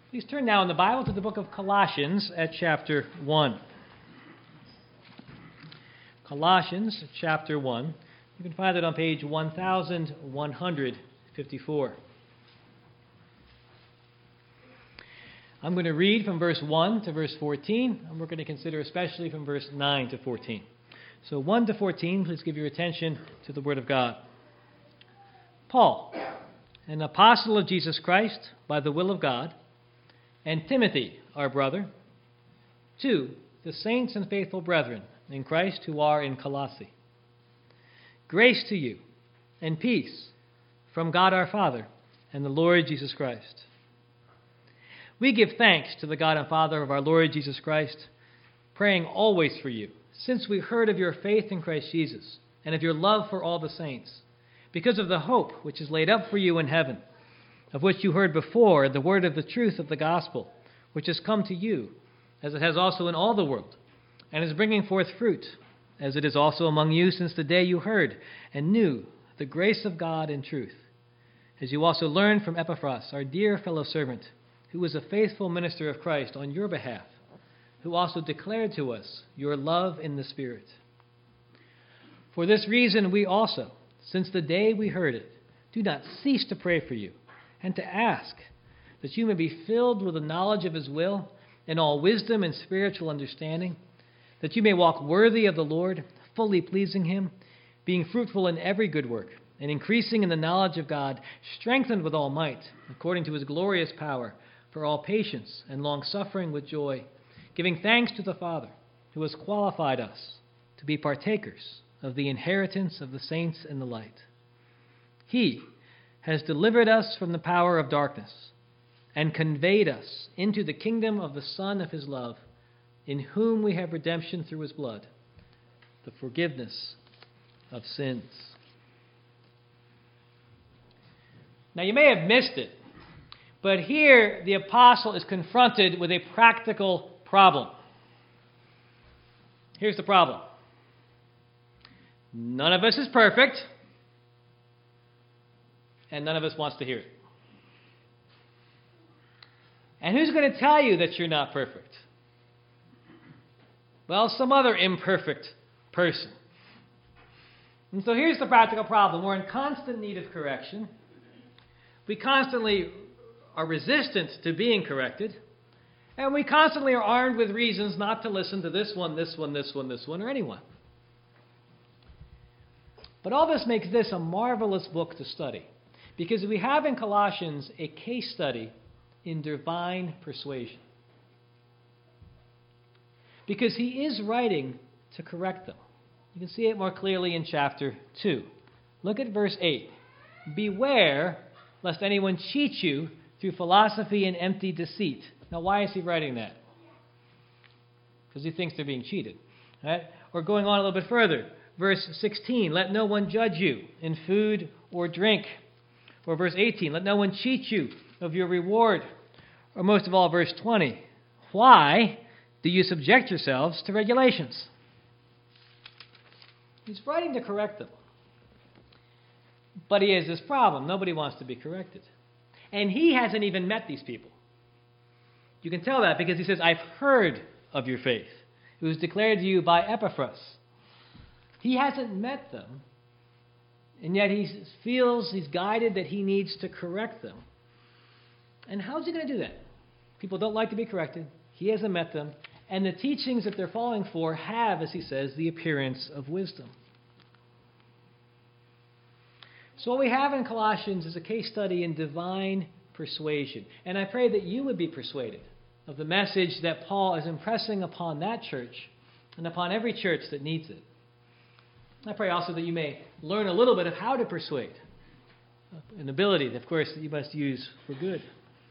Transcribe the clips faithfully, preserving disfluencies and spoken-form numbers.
Please turn now in the Bible to the book of Colossians at chapter one. Colossians chapter one. You can find it on page one thousand one hundred fifty-four. I'm going to read from verse one to verse fourteen, and we're going to consider especially from verse nine to fourteen. So one to fourteen, please give your attention to the Word of God. Paul, an apostle of Jesus Christ by the will of God, and Timothy, our brother, to the saints and faithful brethren in Christ who are in Colossae. Grace to you and peace from God our Father and the Lord Jesus Christ. We give thanks to the God and Father of our Lord Jesus Christ, praying always for you, since we heard of your faith in Christ Jesus and of your love for all the saints, because of the hope which is laid up for you in heaven, of which you heard before, the word of the truth of the gospel, which has come to you, as it has also in all the world, and is bringing forth fruit, as it is also among you since the day you heard and knew the grace of God in truth, as you also learned from Epaphras, our dear fellow servant, who is a faithful minister of Christ on your behalf, who also declared to us your love in the Spirit. For this reason we also, since the day we heard it, do not cease to pray for you, and to ask that you may be filled with the knowledge of His will in all wisdom and spiritual understanding, that you may walk worthy of the Lord, fully pleasing Him, being fruitful in every good work, and increasing in the knowledge of God, strengthened with all might, according to His glorious power, for all patience and long-suffering with joy, giving thanks to the Father, who has qualified us to be partakers of the inheritance of the saints in the light. He has delivered us from the power of darkness and conveyed us into the kingdom of the Son of His love, in whom we have redemption through His blood, the forgiveness of sins. Now you may have missed it, but here the apostle is confronted with a practical problem. Here's the problem. None of us is perfect, and none of us wants to hear it. And who's going to tell you that you're not perfect? Well, some other imperfect person. And so here's the practical problem. We're in constant need of correction. We constantly are resistant to being corrected. And we constantly are armed with reasons not to listen to this one, this one, this one, this one, or anyone. But all this makes this a marvelous book to study, because we have in Colossians a case study in divine persuasion. Because he is writing to correct them. You can see it more clearly in chapter two. Look at verse eight. Beware lest anyone cheat you through philosophy and empty deceit. Now, why is he writing that? Because he thinks they're being cheated. Right? Or going on a little bit further. Verse sixteen, let no one judge you in food or drink. Or verse eighteen, let no one cheat you of your reward. Or most of all, verse twenty, why do you subject yourselves to regulations? He's writing to correct them. But he has this problem. Nobody wants to be corrected. And he hasn't even met these people. You can tell that because he says, I've heard of your faith. It was declared to you by Epaphras. He hasn't met them, and yet he feels he's guided that he needs to correct them. And how's he going to do that? People don't like to be corrected. He hasn't met them. And the teachings that they're falling for have, as he says, the appearance of wisdom. So what we have in Colossians is a case study in divine persuasion. And I pray that you would be persuaded of the message that Paul is impressing upon that church and upon every church that needs it. I pray also that you may learn a little bit of how to persuade, an ability, of course, that you must use for good.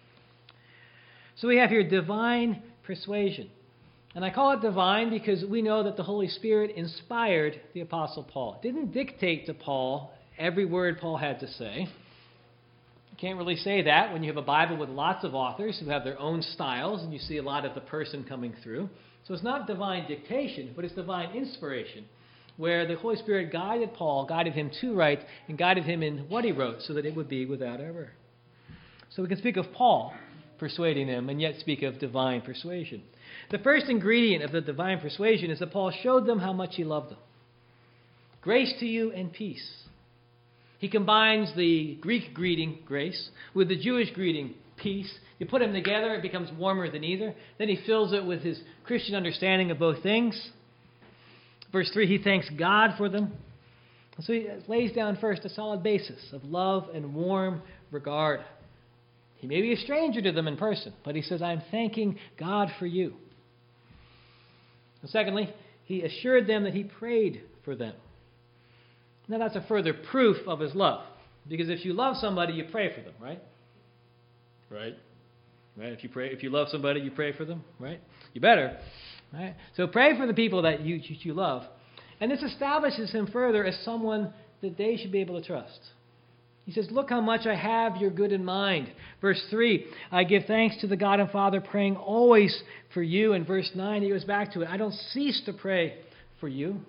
So we have here divine persuasion. And I call it divine because we know that the Holy Spirit inspired the Apostle Paul. It didn't dictate to Paul every word Paul had to say. You can't really say that when you have a Bible with lots of authors who have their own styles and you see a lot of the person coming through. So it's not divine dictation, but it's divine inspiration, where the Holy Spirit guided Paul, guided him to write, and guided him in what he wrote so that it would be without error. So we can speak of Paul persuading them, and yet speak of divine persuasion. The first ingredient of the divine persuasion is that Paul showed them how much he loved them. Grace to you and peace. He combines the Greek greeting, grace, with the Jewish greeting, peace. You put them together, it becomes warmer than either. Then he fills it with his Christian understanding of both things. Verse three, he thanks God for them. So he lays down first a solid basis of love and warm regard. He may be a stranger to them in person, but he says, I'm thanking God for you. And secondly, he assured them that he prayed for them. Now that's a further proof of his love. Because if you love somebody, you pray for them, right? Right? Right? If you pray, if you love somebody, you pray for them, right? You better. Right? So pray for the people that you, you love. And this establishes him further as someone that they should be able to trust. He says, look how much I have your good in mind. Verse three, I give thanks to the God and Father, praying always for you. And verse nine, he goes back to it. I don't cease to pray for you.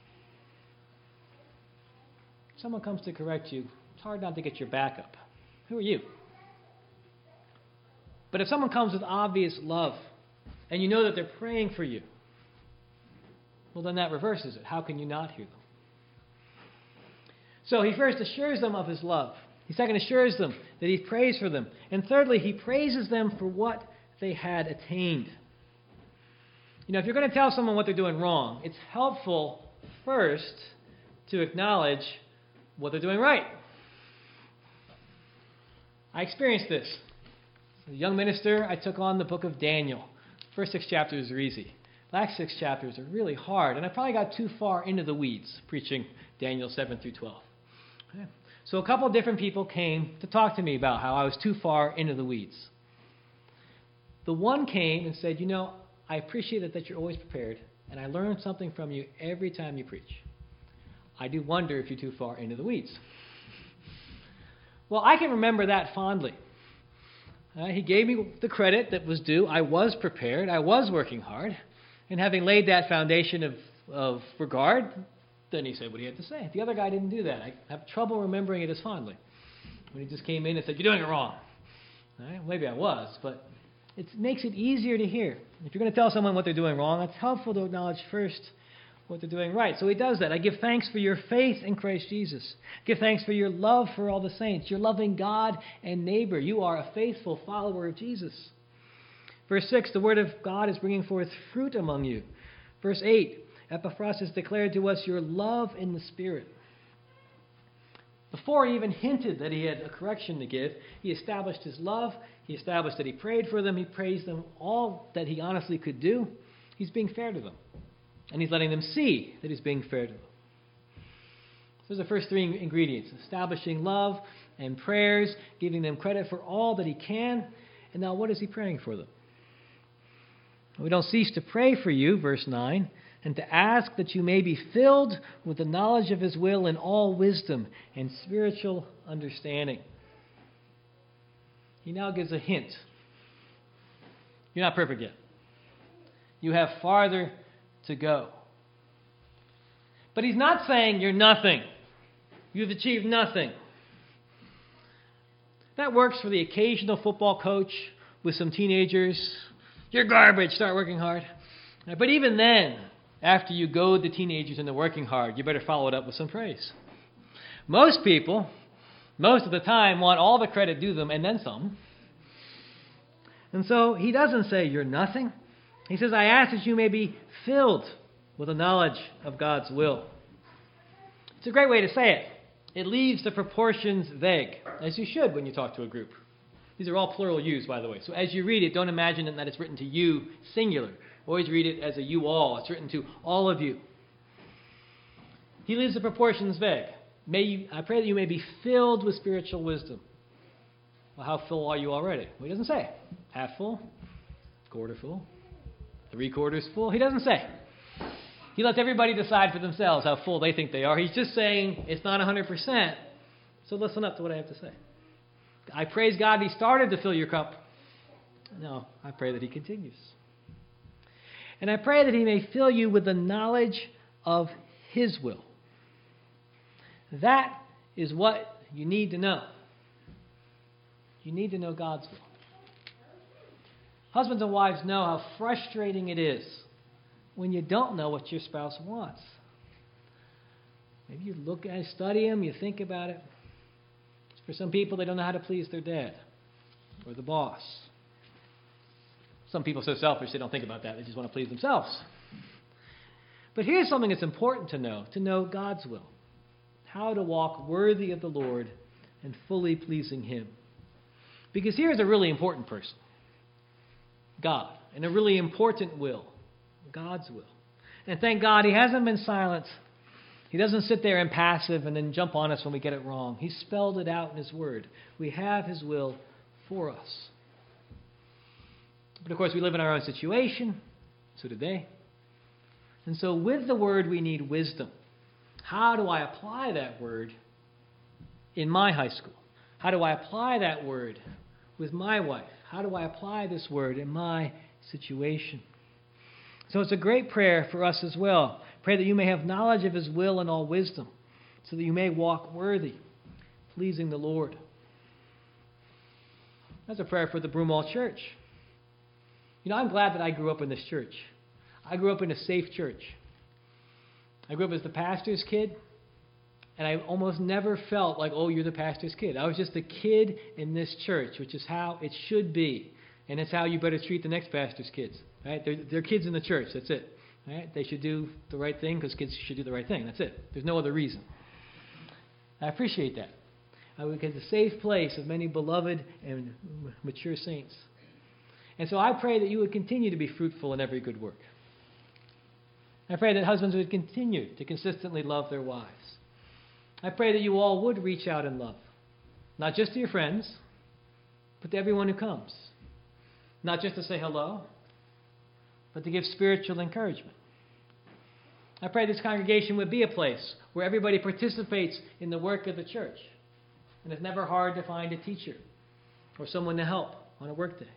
If someone comes to correct you, it's hard not to get your back up. Who are you? But if someone comes with obvious love, and you know that they're praying for you, well, then that reverses it. How can you not hear them? So he first assures them of his love. He second assures them that he prays for them. And thirdly, he praises them for what they had attained. You know, if you're going to tell someone what they're doing wrong, it's helpful first to acknowledge what they're doing right. I experienced this. As a young minister, I took on the book of Daniel. The first six chapters are easy. The last six chapters are really hard, and I probably got too far into the weeds preaching Daniel seven through twelve. Okay. So a couple of different people came to talk to me about how I was too far into the weeds. The one came and said, you know, I appreciate it that you're always prepared, and I learn something from you every time you preach. I do wonder if you're too far into the weeds. Well, I can remember that fondly. Uh, he gave me the credit that was due. I was prepared. I was working hard. And having laid that foundation of, of regard, then he said what he had to say. The other guy didn't do that. I have trouble remembering it as fondly. When he just came in and said, you're doing it wrong. All right, maybe I was, but it makes it easier to hear. If you're going to tell someone what they're doing wrong, it's helpful to acknowledge first what they're doing right. So he does that. I give thanks for your faith in Christ Jesus. Give thanks for your love for all the saints. You're loving God and neighbor. You are a faithful follower of Jesus. Verse six, the word of God is bringing forth fruit among you. Verse eight, Epaphras declared to us your love in the Spirit. Before he even hinted that he had a correction to give, he established his love. He established that he prayed for them. He praised them all that he honestly could do. He's being fair to them. And he's letting them see that he's being fair to them. Those are the first three ingredients. Establishing love and prayers, giving them credit for all that he can. And now what is he praying for them? We don't cease to pray for you, verse nine, and to ask that you may be filled with the knowledge of his will in all wisdom and spiritual understanding. He now gives a hint. You're not perfect yet. You have farther to go. But he's not saying you're nothing. You've achieved nothing. That works for the occasional football coach with some teenagers. You're garbage, start working hard. But even then, after you goad the teenagers into working hard, you better follow it up with some praise. Most people, most of the time, want all the credit due them and then some. And so he doesn't say you're nothing. He says, I ask that you may be filled with a knowledge of God's will. It's a great way to say it. It leaves the proportions vague, as you should when you talk to a group. These are all plural yous, by the way. So as you read it, don't imagine that it's written to you, singular. Always read it as a you all. It's written to all of you. He leaves the proportions vague. May you, I pray that you may be filled with spiritual wisdom. Well, how full are you already? Well, he doesn't say. Half full, quarter full, three quarters full. He doesn't say. He lets everybody decide for themselves how full they think they are. He's just saying it's not one hundred percent. So listen up to what I have to say. I praise God he started to fill your cup. No, I pray that he continues. And I pray that he may fill you with the knowledge of his will. That is what you need to know. You need to know God's will. Husbands and wives know how frustrating it is when you don't know what your spouse wants. Maybe you look at it, study them, you think about it. For some people, they don't know how to please their dad or the boss. Some people are so selfish they don't think about that. They just want to please themselves. But here's something that's important to know, to know God's will. How to walk worthy of the Lord and fully pleasing Him. Because here's a really important person. God. And a really important will. God's will. And thank God He hasn't been silent. He doesn't sit there impassive and then jump on us when we get it wrong. He spelled it out in His Word. We have His will for us. But of course, we live in our own situation. So do they. And so with the Word, we need wisdom. How do I apply that Word in my high school? How do I apply that Word with my wife? How do I apply this Word in my situation? So it's a great prayer for us as well. Pray that you may have knowledge of His will and all wisdom, so that you may walk worthy, pleasing the Lord. That's a prayer for the Broomall Church. You know, I'm glad that I grew up in this church. I grew up in a safe church. I grew up as the pastor's kid, and I almost never felt like, oh, you're the pastor's kid. I was just a kid in this church, which is how it should be. And it's how you better treat the next pastor's kids. Right? They're, they're kids in the church. That's it. Right? They should do the right thing because kids should do the right thing. That's it. There's no other reason. I appreciate that. Uh, because it's a safe place of many beloved and mature saints. And so I pray that you would continue to be fruitful in every good work. I pray that husbands would continue to consistently love their wives. I pray that you all would reach out in love. Not just to your friends, but to everyone who comes. Not just to say hello, but to give spiritual encouragement. I pray this congregation would be a place where everybody participates in the work of the church. And it's never hard to find a teacher or someone to help on a workday.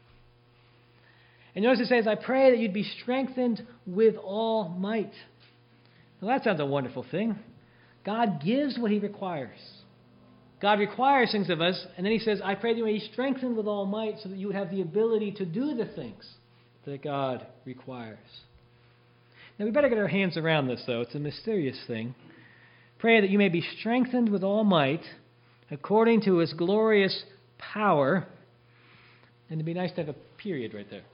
And notice it says, I pray that you'd be strengthened with all might. Well, that sounds a wonderful thing. God gives what He requires. God requires things of us, and then He says, I pray that you may be strengthened with all might so that you would have the ability to do the things that God requires. Now, we better get our hands around this, though. It's a mysterious thing. Pray that you may be strengthened with all might according to His glorious power. And it'd be nice to have a period right there.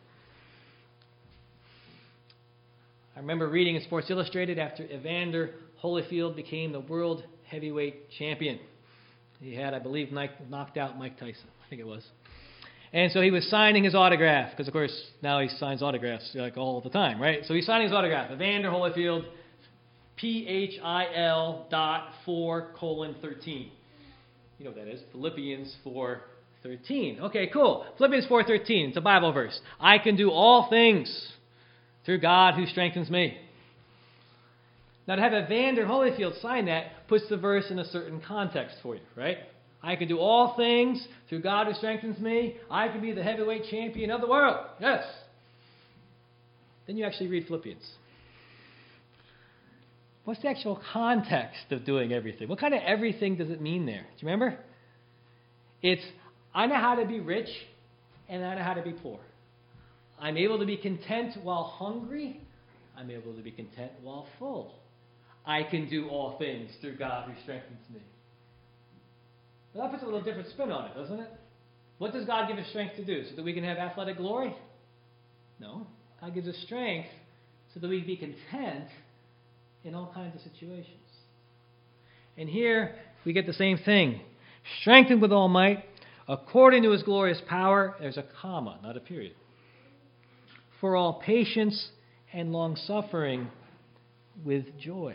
I remember reading in Sports Illustrated after Evander Holyfield became the world heavyweight champion. He had, I believe, knocked out Mike Tyson. I think it was. And so he was signing his autograph, because, of course, now he signs autographs like all the time, right? So he's signing his autograph. Evander Holyfield, P H I L dot four colon thirteen. You know what that is. Philippians four thirteen. Okay, cool. Philippians four thirteen. It's a Bible verse. I can do all things through God who strengthens me. Now, to have Evander Holyfield sign that puts the verse in a certain context for you, right? I can do all things through God who strengthens me. I can be the heavyweight champion of the world. Yes. Then you actually read Philippians. What's the actual context of doing everything? What kind of everything does it mean there? Do you remember? It's, I know how to be rich and I know how to be poor. I'm able to be content while hungry. I'm able to be content while full. I can do all things through God who strengthens me. Well, that puts a little different spin on it, doesn't it? What does God give us strength to do? So that we can have athletic glory? No. God gives us strength so that we can be content in all kinds of situations. And here we get the same thing. Strengthened with all might, according to His glorious power. There's a comma, not a period. For all patience and long-suffering with joy.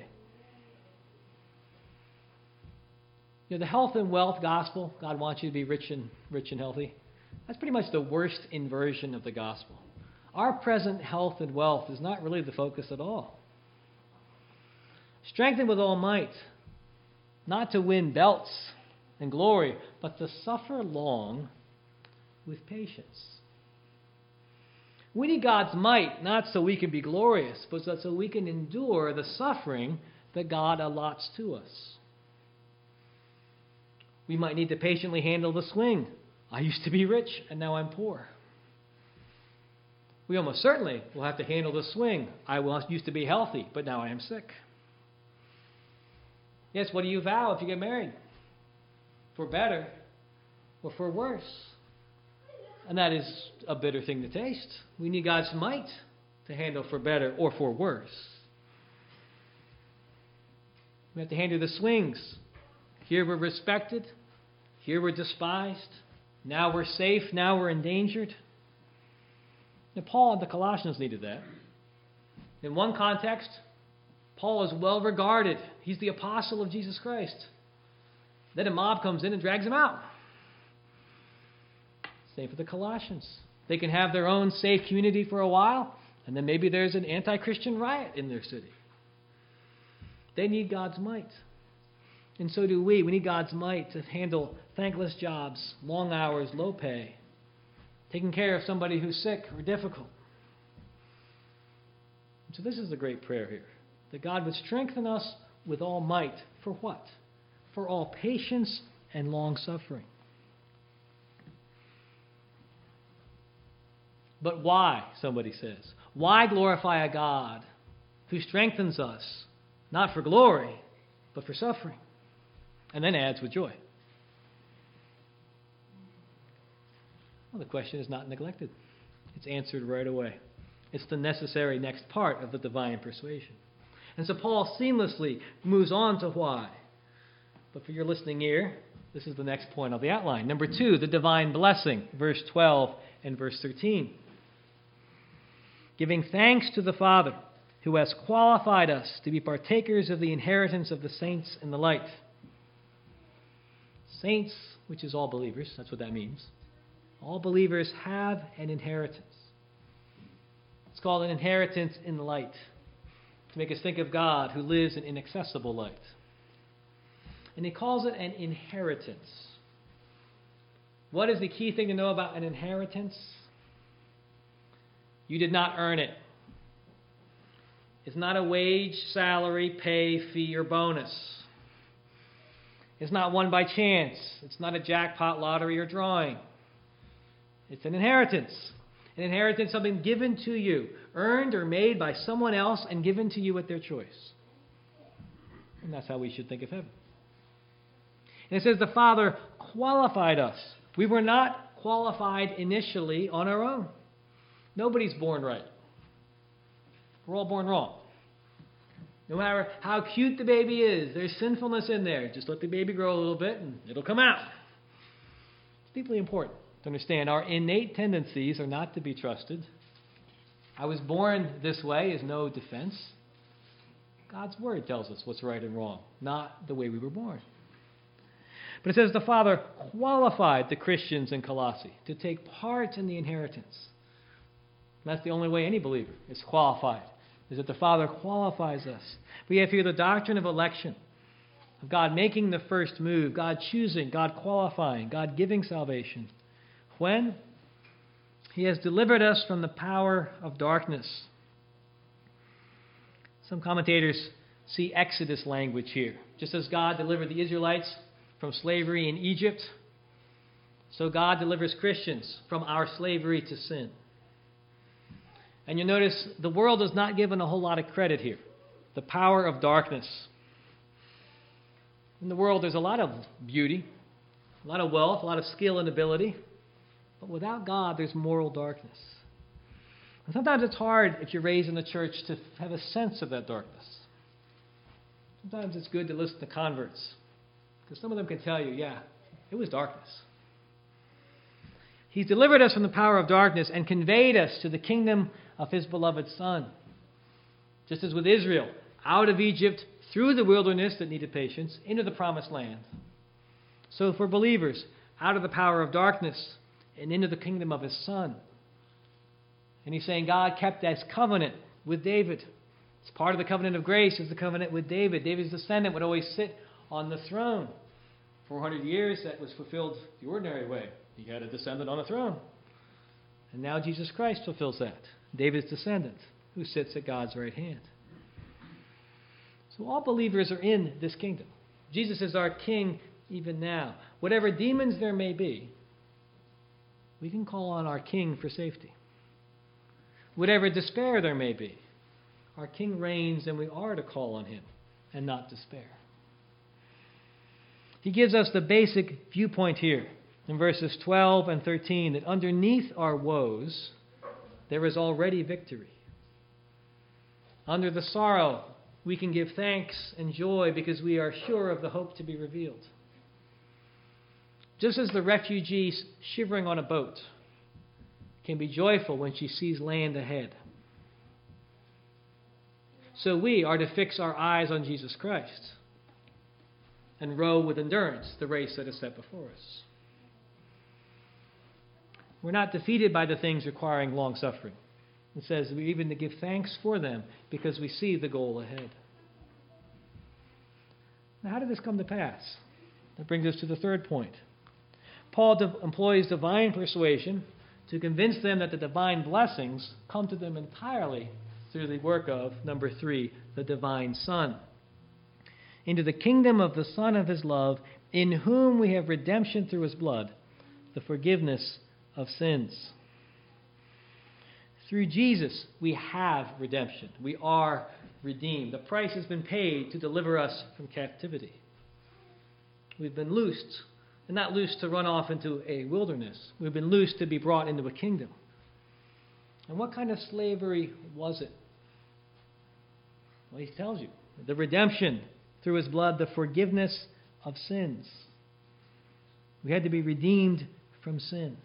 You know, the health and wealth gospel, God wants you to be rich and rich and healthy. That's pretty much the worst inversion of the gospel. Our present health and wealth is not really the focus at all. Strengthened with all might, not to win belts and glory, but to suffer long with patience. We need God's might, not so we can be glorious, but so we can endure the suffering that God allots to us. We might need to patiently handle the swing. I used to be rich, and now I'm poor. We almost certainly will have to handle the swing. I was used to be healthy, but now I am sick. Yes, what do you vow if you get married? For better or for worse? And that is a bitter thing to taste. We need God's might to handle for better or for worse. We have to handle the swings. Here we're respected. Here we're despised. Now we're safe. Now we're endangered. Now, Paul and the Colossians needed that. In one context, Paul is well regarded. He's the apostle of Jesus Christ. Then a mob comes in and drags him out. Same for the Colossians. They can have their own safe community for a while, and then maybe there's an anti-Christian riot in their city. They need God's might. And so do we. We need God's might to handle thankless jobs, long hours, low pay, taking care of somebody who's sick or difficult. So this is the great prayer here, that God would strengthen us with all might. For what? For all patience and long suffering. But why, somebody says? Why glorify a God who strengthens us, not for glory, but for suffering? And then adds with joy. Well, the question is not neglected. It's answered right away. It's the necessary next part of the divine persuasion. And so Paul seamlessly moves on to why. But for your listening ear, this is the next point of the outline. Number two, the divine blessing, verse twelve and verse thirteen. Giving thanks to the Father, who has qualified us to be partakers of the inheritance of the saints in the light. Saints, which is all believers, that's what that means. All believers have an inheritance. It's called an inheritance in the light, to make us think of God who lives in inaccessible light. And he calls it an inheritance. What is the key thing to know about an inheritance? You did not earn it. It's not a wage, salary, pay, fee, or bonus. It's not won by chance. It's not a jackpot lottery or drawing. It's an inheritance. An inheritance, something given to you, earned or made by someone else and given to you at their choice. And that's how we should think of heaven. And it says the Father qualified us. We were not qualified initially on our own. Nobody's born right. We're all born wrong. No matter how cute the baby is, there's sinfulness in there. Just let the baby grow a little bit and it'll come out. It's deeply important to understand our innate tendencies are not to be trusted. I was born this way is no defense. God's Word tells us what's right and wrong, not the way we were born. But it says the Father qualified the Christians in Colossae to take part in the inheritance. And that's the only way any believer is qualified, is that the Father qualifies us. We have here the doctrine of election, of God making the first move, God choosing, God qualifying, God giving salvation. When? He has delivered us from the power of darkness. Some commentators see Exodus language here. Just as God delivered the Israelites from slavery in Egypt, so God delivers Christians from our slavery to sin. And you'll notice the world is not given a whole lot of credit here. The power of darkness. In the world, there's a lot of beauty, a lot of wealth, a lot of skill and ability. But without God, there's moral darkness. And sometimes it's hard, if you're raised in the church, to have a sense of that darkness. Sometimes it's good to listen to converts, because some of them can tell you, yeah, it was darkness. He's delivered us from the power of darkness and conveyed us to the kingdom of His beloved Son. Just as with Israel, out of Egypt, through the wilderness that needed patience, into the promised land. So for believers, out of the power of darkness and into the kingdom of His Son. And he's saying God kept that covenant with David. It's part of the covenant of grace is the covenant with David. David's descendant would always sit on the throne. four hundred years, that was fulfilled the ordinary way. He had a descendant on the throne. And now Jesus Christ fulfills that. David's descendant, who sits at God's right hand. So all believers are in this kingdom. Jesus is our King even now. Whatever demons there may be, we can call on our King for safety. whatever despair there may be. Our King reigns, and we are to call on him and not despair. He gives us the basic viewpoint here in verses twelve and thirteen, that underneath our woes, there is already victory. Under the sorrow, we can give thanks and joy because we are sure of the hope to be revealed. Just as the refugee shivering on a boat can be joyful when she sees land ahead, so we are to fix our eyes on Jesus Christ and row with endurance the race that is set before us. We're not defeated by the things requiring long suffering. It says we even to give thanks for them because we see the goal ahead. Now, how did this come to pass? That brings us to the third point. Paul de- employs divine persuasion to convince them that the divine blessings come to them entirely through the work of, number three, the divine Son. Into the kingdom of the Son of his love, in whom we have redemption through his blood, the forgiveness of sins. Through Jesus, we have redemption. We are redeemed. The price has been paid to deliver us from captivity. We've been loosed, and not loosed to run off into a wilderness. We've been loosed to be brought into a kingdom. And what kind of slavery was it? Well, he tells you. The redemption through his blood, the forgiveness of sins. We had to be redeemed from sin.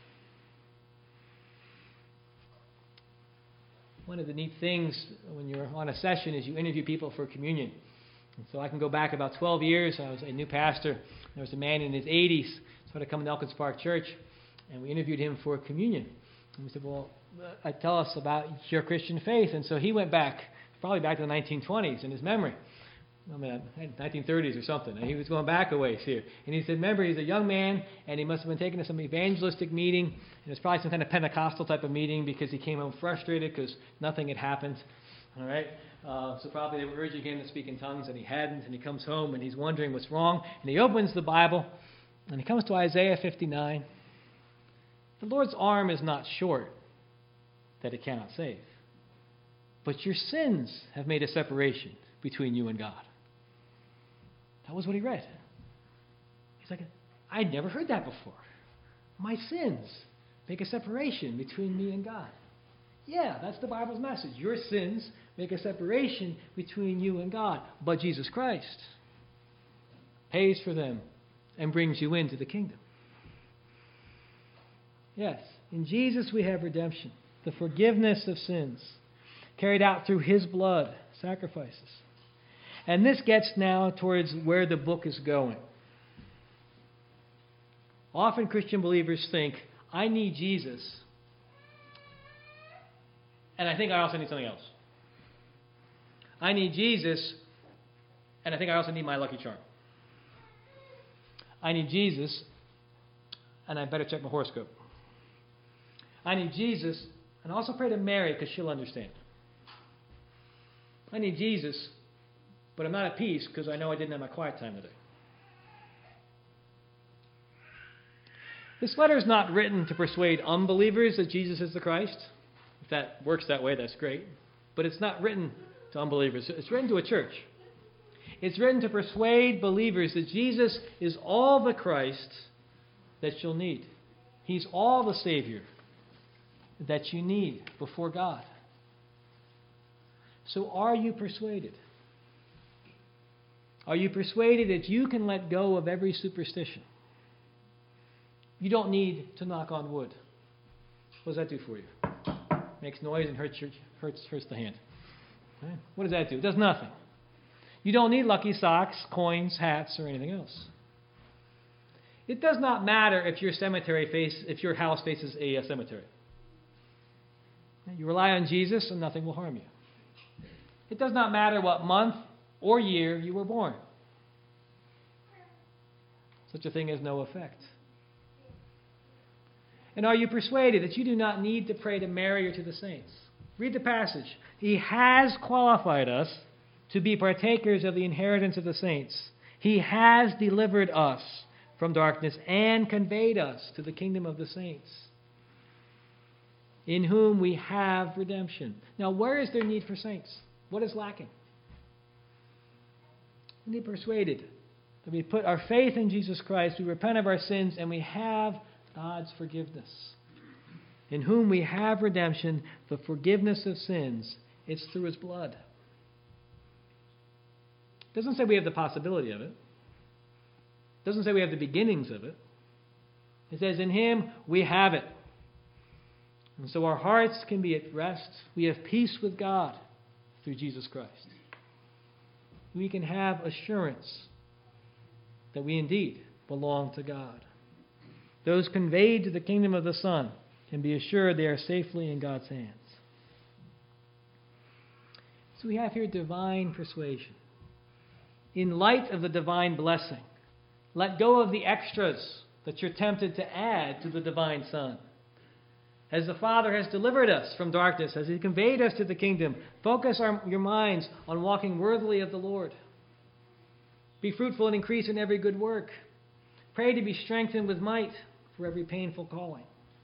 One of the neat things when you're on a session is you interview people for communion. And so I can go back about twelve years. I was a new pastor. There was a man in his eighties started coming to Elkins Park Church, and we interviewed him for communion. And we said, well, uh, tell us about your Christian faith. And so he went back, probably back to the nineteen twenties in his memory. I mean, nineteen thirties or something. And he was going back a ways here. And he said, remember, he's a young man, and he must have been taken to some evangelistic meeting. And it's probably some kind of Pentecostal type of meeting because he came home frustrated because nothing had happened. All right? Uh, so probably they were urging him to speak in tongues, and he hadn't. And he comes home, and he's wondering what's wrong. And he opens the Bible, and he comes to Isaiah fifty-nine. The Lord's arm is not short that it cannot save. But your sins have made a separation between you and God. That was what he read. He's like, I'd never heard that before. My sins make a separation between me and God. Yeah, that's the Bible's message. Your sins make a separation between you and God. But Jesus Christ pays for them and brings you into the kingdom. Yes, in Jesus we have redemption, the forgiveness of sins, carried out through his blood, sacrifices. And this gets now towards where the book is going. Often Christian believers think, I need Jesus, and I think I also need something else. I need Jesus, and I think I also need my Lucky Charm. I need Jesus, and I better check my horoscope. I need Jesus, and also pray to Mary because she'll understand. I need Jesus, but I'm not at peace because I know I didn't have my quiet time today. This letter is not written to persuade unbelievers that Jesus is the Christ. If that works that way, that's great. But it's not written to unbelievers. It's written to a church. It's written to persuade believers that Jesus is all the Christ that you'll need. He's all the Savior that you need before God. So are you persuaded? Are you persuaded that you can let go of every superstition? You don't need to knock on wood. What does that do for you? Makes noise and hurts, your, hurts, hurts the hand. Right? What does that do? It does nothing. You don't need lucky socks, coins, hats, or anything else. It does not matter if your cemetery face, if your house faces a, a cemetery. You rely on Jesus and nothing will harm you. It does not matter what month or year you were born. Such a thing has no effect. And are you persuaded that you do not need to pray to Mary or to the saints? Read the passage. He has qualified us to be partakers of the inheritance of the saints. He has delivered us from darkness and conveyed us to the kingdom of the saints. in whom we have redemption. Now, where is there need for saints? What is lacking? We need persuaded that we put our faith in Jesus Christ, we repent of our sins, and we have God's forgiveness. In whom we have redemption, the forgiveness of sins. It's through His blood. It doesn't say we have the possibility of it. It doesn't say we have the beginnings of it. It says in Him we have it. And so our hearts can be at rest. We have peace with God through Jesus Christ. We can have assurance that we indeed belong to God. Those conveyed to the kingdom of the Son can be assured they are safely in God's hands. So we have here divine persuasion. In light of the divine blessing, let go of the extras that you're tempted to add to the divine Son. As the Father has delivered us from darkness, as He conveyed us to the kingdom, focus our, your minds on walking worthily of the Lord. Be fruitful and increase in every good work. Pray to be strengthened with might for every painful calling.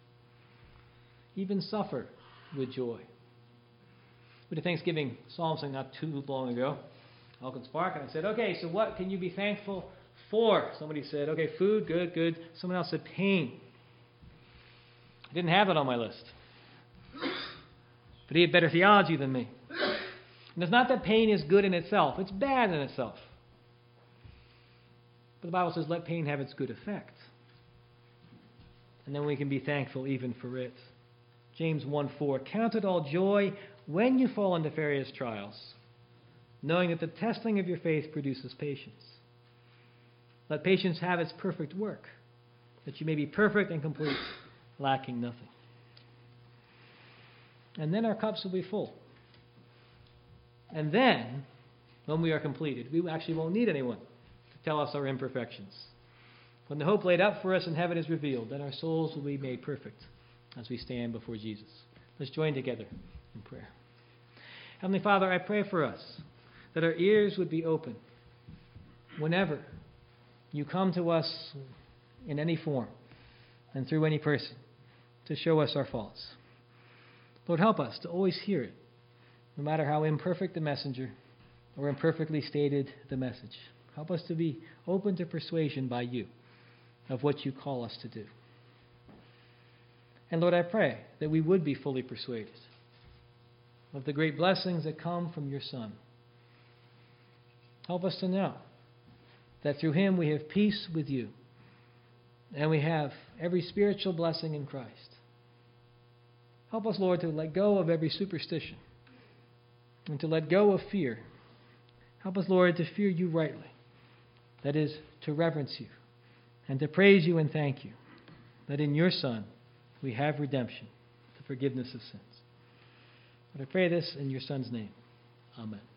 Even suffer with joy. We did a Thanksgiving psalm sing not too long ago, Elkins Park, and I said, okay, so what can you be thankful for? Somebody said, okay, food, good, good. Someone else said pain. I didn't have it on my list. But he had better theology than me. And it's not that pain is good in itself. It's bad in itself. But the Bible says, let pain have its good effect. And then we can be thankful even for it. James one four, count it all joy when you fall into various trials, knowing that the testing of your faith produces patience. Let patience have its perfect work, that you may be perfect and complete, lacking nothing. And then our cups will be full. And then, when we are completed, we actually won't need anyone to tell us our imperfections. When the hope laid up for us in heaven is revealed, then our souls will be made perfect as we stand before Jesus. Let's join together in prayer. Heavenly Father, I pray for us that our ears would be open whenever you come to us in any form and through any person to show us our faults. Lord, help us to always hear it, no matter how imperfect the messenger or imperfectly stated the message. Help us to be open to persuasion by you of what you call us to do. And Lord, I pray that we would be fully persuaded of the great blessings that come from your Son. Help us to know that through Him we have peace with you, and we have every spiritual blessing in Christ. Help us, Lord, to let go of every superstition and to let go of fear. Help us, Lord, to fear you rightly. That is, to reverence you and to praise you and thank you that in your Son we have redemption, the forgiveness of sins. But I pray this in your Son's name. Amen.